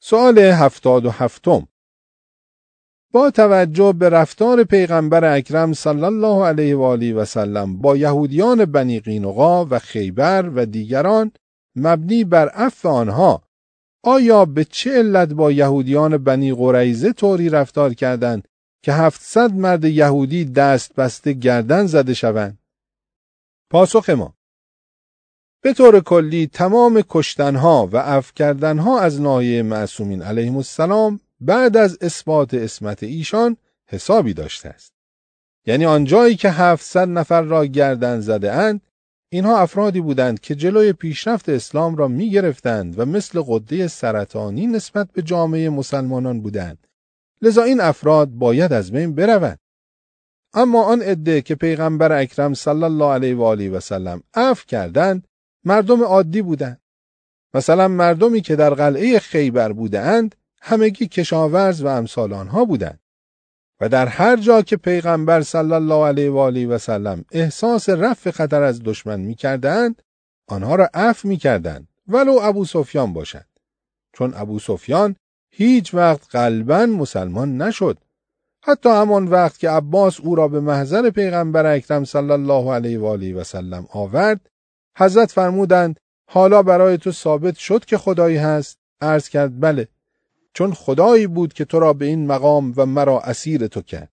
سوال 77. با توجه به رفتار پیغمبر اکرم صلی الله علیه و آله و سلم با یهودیان بنی قینقاع و خیبر و دیگران مبنی بر عفو آنها، آیا به چه علت با یهودیان بنی قریظه طوری رفتار کردند که 700 مرد یهودی دست بسته گردن زده شوند؟ پاسخ ما: به طور کلی تمام کشتنها و عفو کردنها از ناحیه معصومین علیهم السلام بعد از اثبات عصمت ایشان حسابی داشته است. یعنی آنجایی که 700 نفر را گردن زده اند، اینها افرادی بودند که جلوی پیشرفت اسلام را می گرفتند و مثل غده سرطانی نسبت به جامعه مسلمانان بودند. لذا این افراد باید از بین بروند. اما آن عده که پیغمبر اکرم صلی الله علیه و آله و سلم عفو کردند، مردم عادی بودند. مثلا مردمی که در قلعه خیبر بودند، همگی کشاورز و امثال آنها بودند. و در هر جا که پیغمبر صلی الله علیه و آله و سلم احساس رفع خطر از دشمن می‌کردند، آنها را عفو می‌کردند، ولو ابو سفیان باشد. چون ابو سفیان هیچ وقت قلباً مسلمان نشد. حتی همان وقت که عباس او را به محضر پیغمبر اکرم صلی الله علیه و آله و سلم آورد، حضرت فرمودند حالا برای تو ثابت شد که خدایی هست؟ عرض کرد بله، چون خدایی بود که تو را به این مقام و مرا اسیر تو کرد.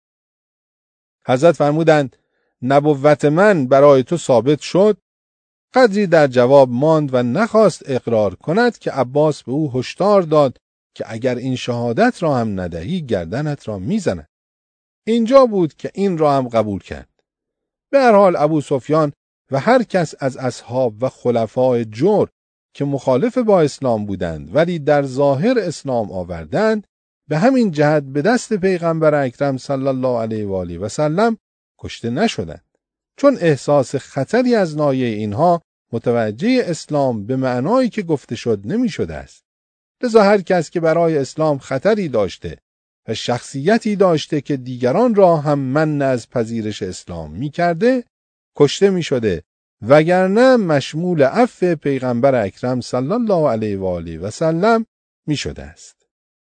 حضرت فرمودند نبوت من برای تو ثابت شد؟ قدری در جواب ماند و نخواست اقرار کند که عباس به او هشدار داد که اگر این شهادت را هم ندهی گردنت را میزند. اینجا بود که این را هم قبول کرد. به هر حال ابو سفیان و هر کس از اصحاب و خلفای جر که مخالف با اسلام بودند ولی در ظاهر اسلام آوردند، به همین جهت به دست پیغمبر اکرم صلی الله علیه و آله و سلم کشته نشدند، چون احساس خطری از ناحیه اینها متوجه اسلام به معنایی که گفته شد نمی شده است. لذا هر کس که برای اسلام خطری داشته و شخصیتی داشته که دیگران را هم منع از پذیرش اسلام می کرده، کشته می شده، وگرنه مشمول عفو پیغمبر اکرم صلی الله علیه و آله و سلم می شده است.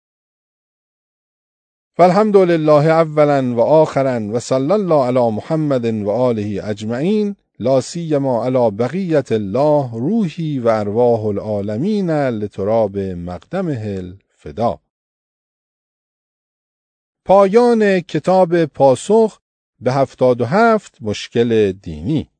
والحمد لله اولا و آخرا و صلی الله علی محمد و آله اجمعین، لا سیما علی بقیت الله روحی و ارواح العالمین لتراب مقدمه الفدا. پایان کتاب پاسخ به 77 مشکل دینی.